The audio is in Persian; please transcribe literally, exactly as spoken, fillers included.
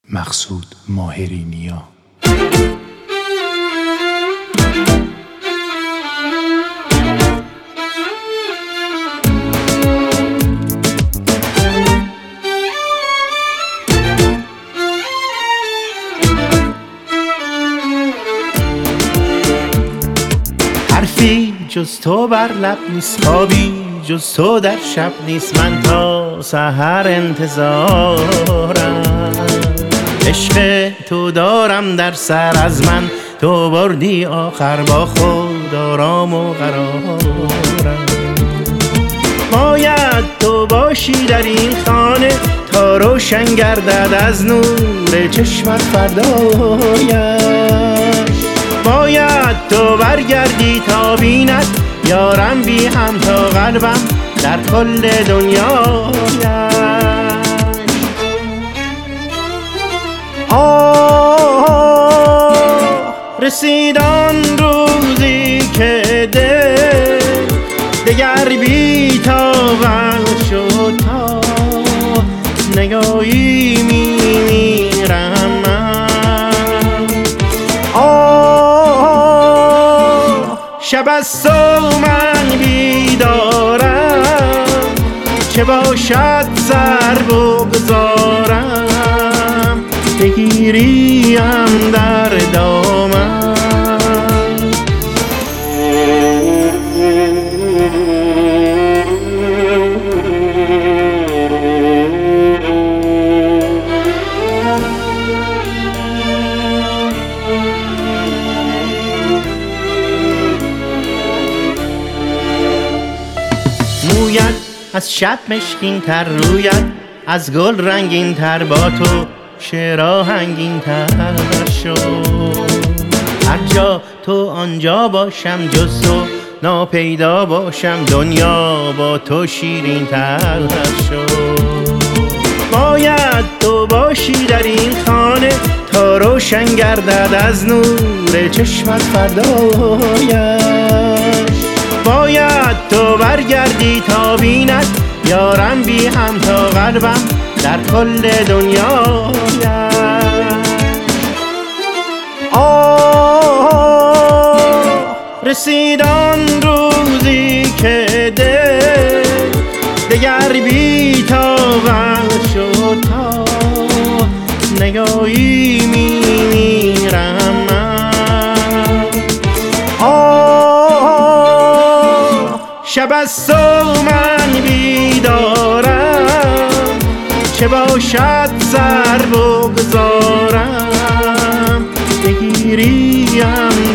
مقصود ماهرینیا. حرفی جز تو بر لب نیست، خوابی جز تو در شب نیست، من تا سحر انتظارم. عشق تو دارم در سر، از من تو بردی آخر، با خود آرام و قرارم. باید تو باشی در این خانه تا روشن گردد از نور چشمت فردایش. باید تو برگردی تا بیند یارم بی هم، تا قلبم در کل دنیایش. آه رسید آن روزی که دل دگر بی طاقت شد، تا نگاهی میمیرم من. آه شب از تو من بیدارم، چه باشد سر بگذارم، بگیریم در دامن. مویت از شب مشکین تر، رویت از گل رنگین تر، با تو شعر آهنگین تر شد. هر جا تو آنجا باشم، جز تو ناپیدا باشم، دنیا با تو شیرین تر شد. باید تو باشی در این خانه تا روشن گردد از نور چشمت فردایش. باید تو برگردی تا بیند یارم بی هم، تا قلبم در کل دنیایش. آه رسید آن روزی که دل دگر بی طاقت شد، تا نگاهی میمیرم من. آه شب از تو من بیدارم، چه باشد سر بگذارم، بگیریم